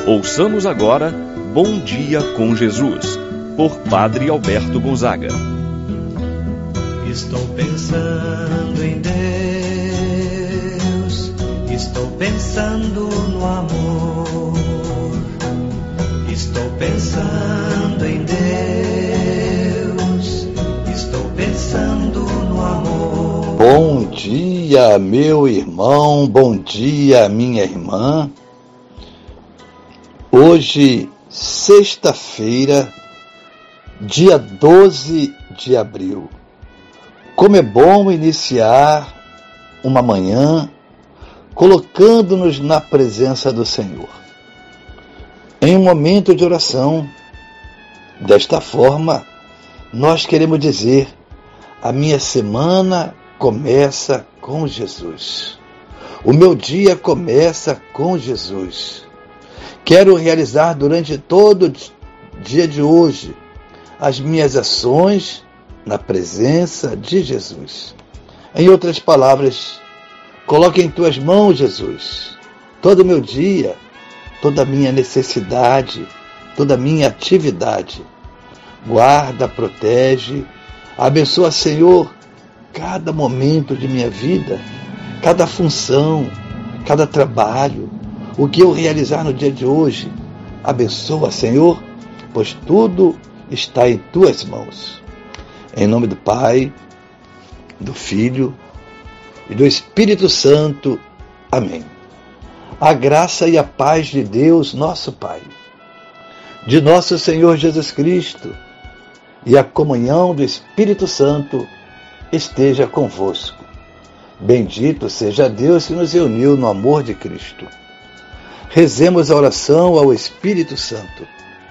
Ouçamos agora Bom Dia com Jesus, por Padre Alberto Gonzaga. Estou pensando em Deus, estou pensando no amor, estou pensando em Deus, estou pensando no amor. Bom dia, meu irmão, bom dia, minha irmã. Hoje, sexta-feira, dia 12 de abril. Como é bom iniciar uma manhã colocando-nos na presença do Senhor, em um momento de oração. Desta forma, nós queremos dizer: a minha semana começa com Jesus. O meu dia começa com Jesus. Quero realizar durante todo o dia de hoje as minhas ações na presença de Jesus. Em outras palavras, coloque em tuas mãos, Jesus, todo o meu dia, toda a minha necessidade, toda a minha atividade. Guarda, protege, abençoa, Senhor, cada momento de minha vida, cada função, cada trabalho, o que eu realizar no dia de hoje. Abençoa, Senhor, pois tudo está em tuas mãos. Em nome do Pai, do Filho e do Espírito Santo. Amém. A graça e a paz de Deus, nosso Pai, de nosso Senhor Jesus Cristo e a comunhão do Espírito Santo esteja convosco. Bendito seja Deus que nos uniu no amor de Cristo. Rezemos a oração ao Espírito Santo.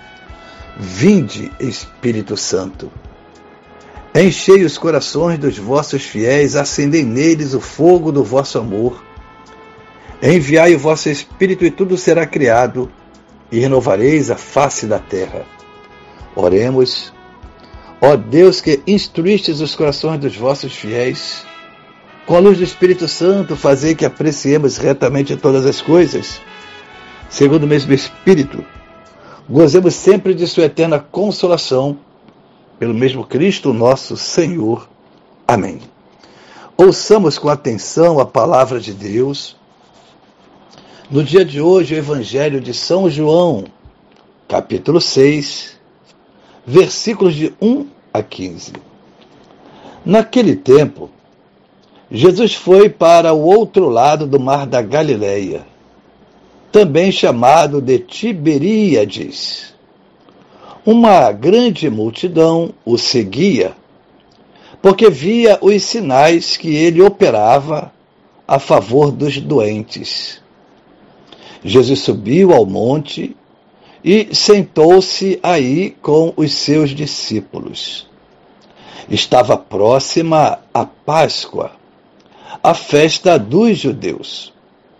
Vinde, Espírito Santo. Enchei os corações dos vossos fiéis, acendei neles o fogo do vosso amor. Enviai o vosso Espírito e tudo será criado, e renovareis a face da terra. Oremos. Ó Deus, que instruístes os corações dos vossos fiéis, com a luz do Espírito Santo, fazei que apreciemos retamente todas as coisas, segundo o mesmo Espírito, gozemos sempre de sua eterna consolação, pelo mesmo Cristo nosso Senhor. Amém. Ouçamos com atenção a palavra de Deus. No dia de hoje, o Evangelho de São João, capítulo 6, versículos de 1 a 15. Naquele tempo, Jesus foi para o outro lado do mar da Galileia, também chamado de Tiberíades. Uma grande multidão o seguia, porque via os sinais que ele operava a favor dos doentes. Jesus subiu ao monte e sentou-se aí com os seus discípulos. Estava próxima a Páscoa, a festa dos judeus.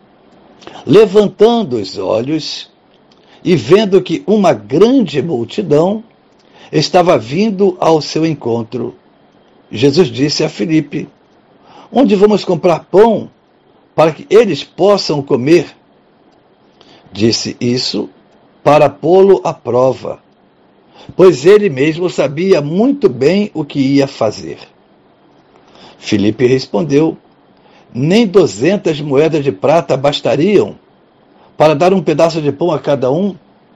Levantando os olhos e vendo que uma grande multidão estava vindo ao seu encontro, Jesus disse a Filipe: onde vamos comprar pão para que eles possam comer? Disse isso para pô-lo à prova, pois ele mesmo sabia muito bem o que ia fazer. Filipe respondeu: nem 200 moedas de prata bastariam para dar um pedaço de pão a cada um?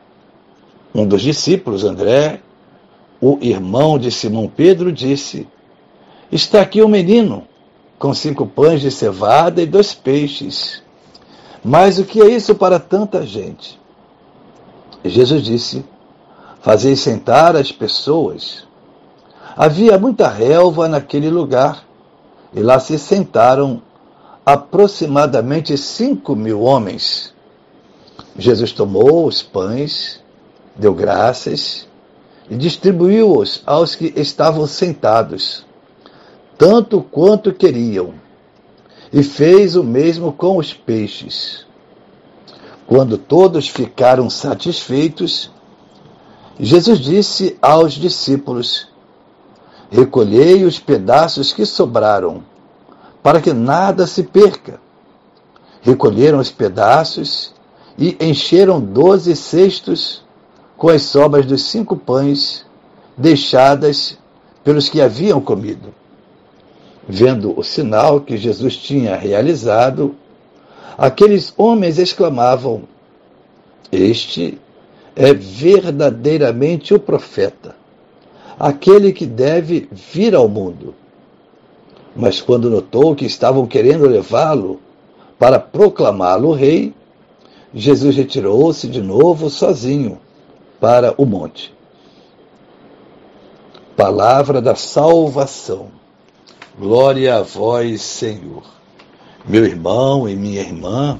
Um dos discípulos, André, o irmão de Simão Pedro, disse: está aqui um menino com 5 pães de cevada e 2 peixes. Mas o que é isso para tanta gente? Jesus disse: fazei sentar as pessoas. Havia muita relva naquele lugar, e lá se sentaram aproximadamente 5.000 homens. Jesus tomou os pães, deu graças e distribuiu-os aos que estavam sentados, tanto quanto queriam, e fez o mesmo com os peixes. Quando todos ficaram satisfeitos, Jesus disse aos discípulos: recolhei os pedaços que sobraram, para que nada se perca. Recolheram os pedaços e encheram 12 cestos com as sobras dos 5 pães deixadas pelos que haviam comido. Vendo o sinal que Jesus tinha realizado, aqueles homens exclamavam: "Este é verdadeiramente o profeta, aquele que deve vir ao mundo." Mas quando notou que estavam querendo levá-lo para proclamá-lo rei, Jesus retirou-se de novo sozinho para o monte. Palavra da salvação. Glória a vós, Senhor. Meu irmão e minha irmã,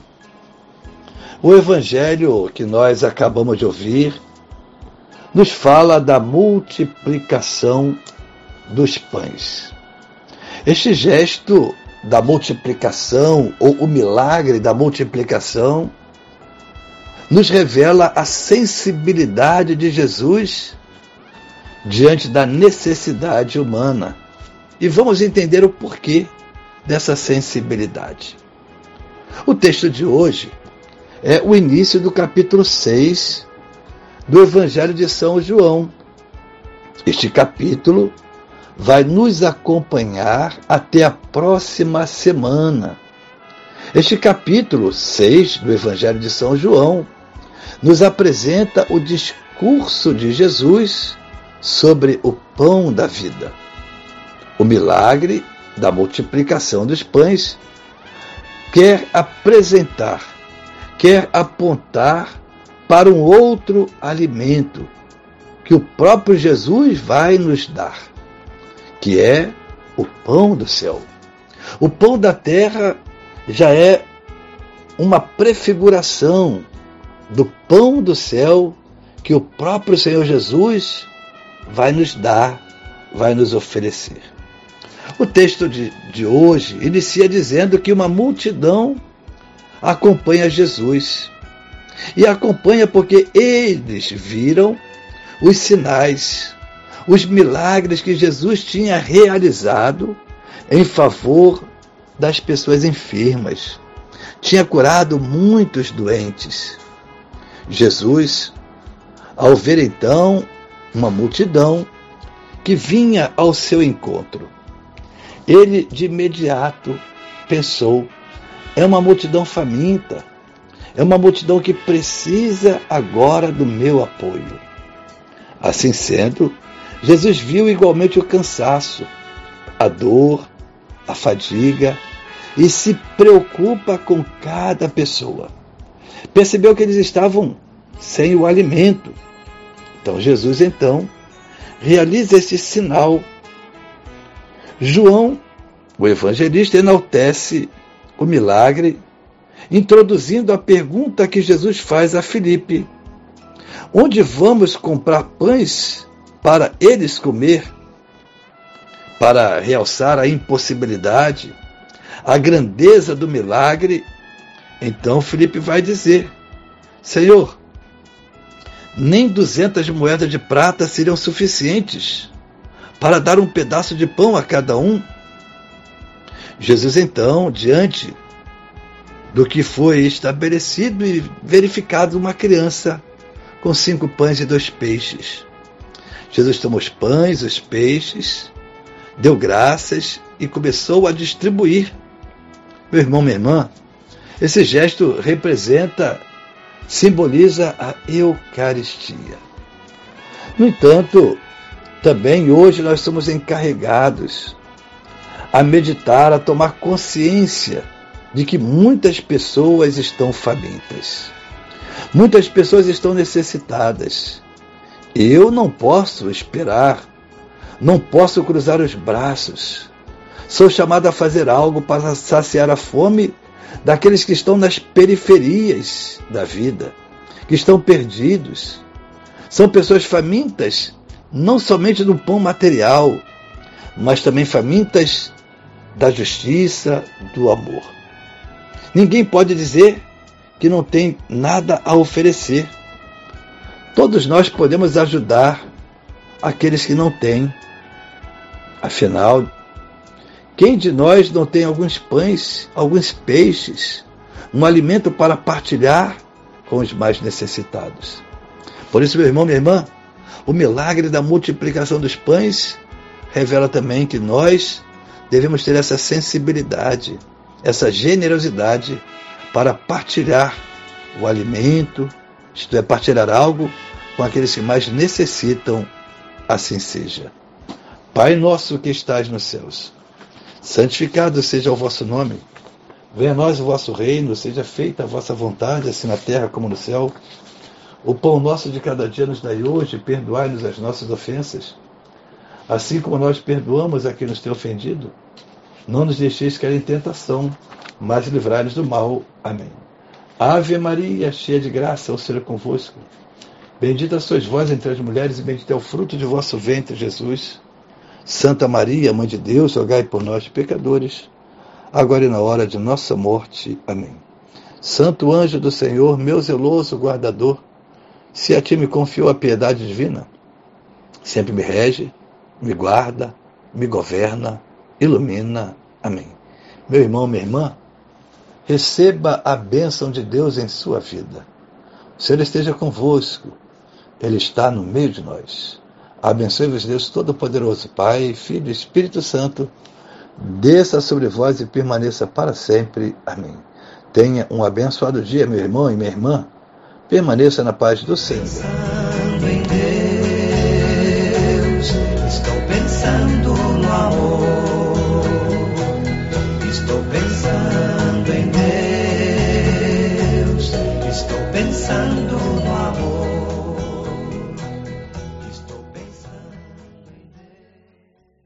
o evangelho que nós acabamos de ouvir nos fala da multiplicação dos pães. Este gesto da multiplicação, ou o milagre da multiplicação, nos revela a sensibilidade de Jesus diante da necessidade humana. E vamos entender o porquê dessa sensibilidade. O texto de hoje é o início do capítulo 6 do Evangelho de São João. Este capítulo vai nos acompanhar até a próxima semana. Este capítulo 6 do Evangelho de São João nos apresenta o discurso de Jesus sobre o pão da vida. O milagre da multiplicação dos pães quer apresentar, quer apontar para um outro alimento que o próprio Jesus vai nos dar, que é o pão do céu. O pão da terra já é uma prefiguração do pão do céu que o próprio Senhor Jesus vai nos dar, vai nos oferecer. O texto de hoje inicia dizendo que uma multidão acompanha Jesus. E acompanha porque eles viram os sinais, os milagres que Jesus tinha realizado em favor das pessoas enfermas. Tinha curado muitos doentes. Jesus, ao ver então uma multidão que vinha ao seu encontro, ele de imediato pensou: é uma multidão faminta, é uma multidão que precisa agora do meu apoio. Assim sendo, Jesus viu igualmente o cansaço, a dor, a fadiga e se preocupa com cada pessoa. Percebeu que eles estavam sem o alimento. Então Jesus realiza esse sinal. João, o evangelista, enaltece o milagre, introduzindo a pergunta que Jesus faz a Filipe: onde vamos comprar pães para eles comer? Para realçar a impossibilidade, a grandeza do milagre, então Filipe vai dizer: Senhor, nem 200 moedas de prata seriam suficientes para dar um pedaço de pão a cada um. Jesus então, diante do que foi estabelecido e verificado, uma criança com 5 pães e 2 peixes. Jesus tomou os pães, os peixes, deu graças e começou a distribuir. Meu irmão, minha irmã, esse gesto simboliza a Eucaristia. No entanto, também hoje nós somos encarregados a meditar, a tomar consciência de que muitas pessoas estão famintas. Muitas pessoas estão necessitadas. Eu não posso esperar, não posso cruzar os braços. Sou chamado a fazer algo para saciar a fome daqueles que estão nas periferias da vida, que estão perdidos. São pessoas famintas, não somente do pão material, mas também famintas da justiça, do amor. Ninguém pode dizer que não tem nada a oferecer. Todos nós podemos ajudar aqueles que não têm. Afinal, quem de nós não tem alguns pães, alguns peixes, um alimento para partilhar com os mais necessitados. Por isso, meu irmão, minha irmã, o milagre da multiplicação dos pães revela também que nós devemos ter essa sensibilidade, essa generosidade para partilhar o alimento, isto é, partilhar algo com aqueles que mais necessitam, assim seja. Pai nosso que estás nos céus, santificado seja o vosso nome. Venha a nós o vosso reino, seja feita a vossa vontade, assim na terra como no céu. O pão nosso de cada dia nos dai hoje, perdoai-nos as nossas ofensas, assim como nós perdoamos a quem nos tem ofendido. Não nos deixeis cair em tentação, mas livrai-nos do mal. Amém. Ave Maria, cheia de graça, o Senhor é convosco. Bendita sois vós entre as mulheres, e bendito é o fruto de vosso ventre, Jesus. Santa Maria, Mãe de Deus, rogai por nós, pecadores, agora e na hora de nossa morte. Amém. Santo anjo do Senhor, meu zeloso guardador, se a ti me confiou a piedade divina, sempre me rege, me guarda, me governa, ilumina. Amém. Meu irmão, minha irmã, receba a bênção de Deus em sua vida. O Senhor esteja convosco, Ele está no meio de nós. Abençoe-vos Deus Todo-Poderoso, Pai, Filho e Espírito Santo, desça sobre vós e permaneça para sempre. Amém. Tenha um abençoado dia, meu irmão e minha irmã. Permaneça na paz do Senhor. Pensando em Deus, estou pensando no amor.